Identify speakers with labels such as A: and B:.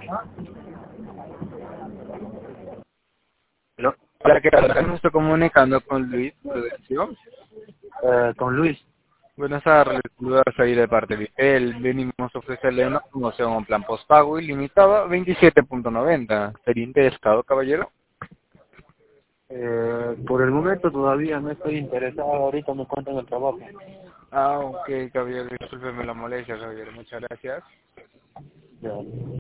A: ¿No?
B: Hola, ¿qué tal? Me estoy comunicando con Luis Prudencio.
A: Con Luis.
B: Buenas tardes, saludos ahí de parte de él. Venimos a ofrecerle una promoción, un plan postpago ilimitado a 27.90. ¿Sería interesado, caballero?
A: Por el momento todavía no estoy interesado, ahorita me encuentro en el trabajo.
B: Ah, ok, caballero, discúlpeme la molestia, caballero. Muchas gracias.
A: Ya.